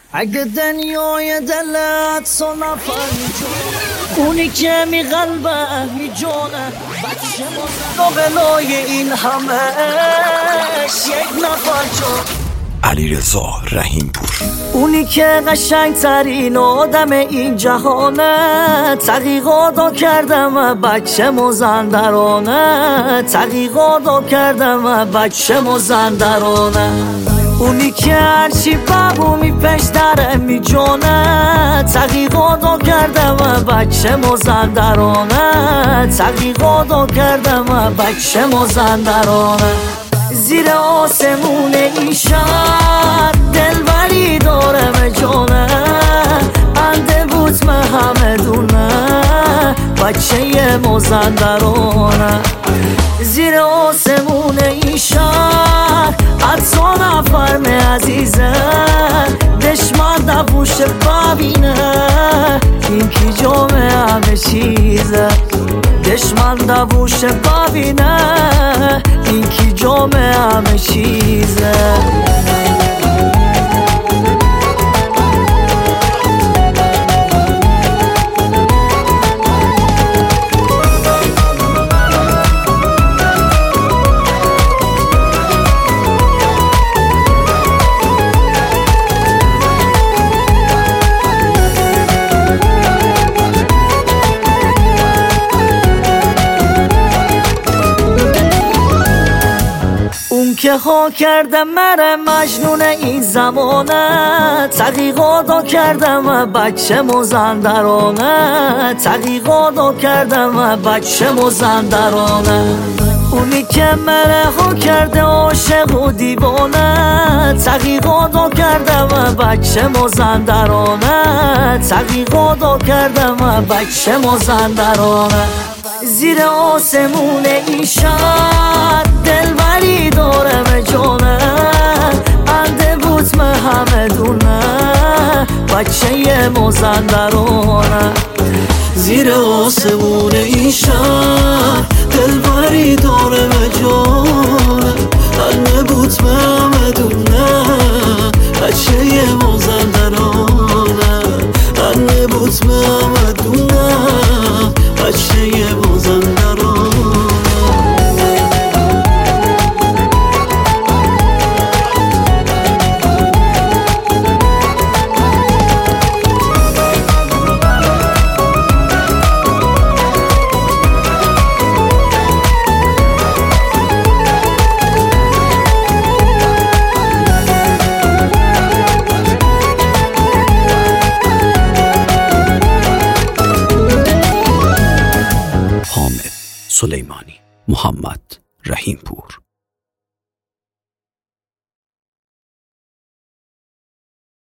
اگه دنیای دلت سو نفر اونی که می قلبه می جونه بچه مزنوغلای این همهش یک نفر جون علیرضا رحیمپور، اونی که قشنگ ترین آدم این جهانه، تحقیقاتو کردم بچه مزندرانه، تحقیقاتو کردم بچه مزندرانه. اونی که هرچی بابو می پیش داره می جونه، تحقیقاتو کردم بچه مزندرانه، تحقیقاتو کردم بچه مزندرانه. زیر آسمون این شهر دلبری دارم جونه، انده بود من همه دونه بچه مزندرانه. زیر آسمون این شهر حتی نفرم عزیزه، دشمن دبوش ببینه این کی جامعه همه چیزه، دشمن دبوش ببینه این کی جامعه همه چیزه. که ها کرده مره مجنون این زمانه، تحقیقاتو کردم بچه مزندرانه، تحقیقاتو کردم بچه مزندرانه. اونی که مره ها کرده عاشق و دیوانه، تحقیقاتو کردم بچه مزندرانه، تحقیقاتو کردم بچه مزندرانه. زیر آسمون این شهر دلبری دارم جونه، انده بود من همه دونه بچه مزندرانه. زیر آسمون این شهر دلبری دارم جونه، انده بود من همه دونه بچه مزندرانه، انده بود من همه دونه بچه مزندرانه. سلیمانی، محمد رحیمپور.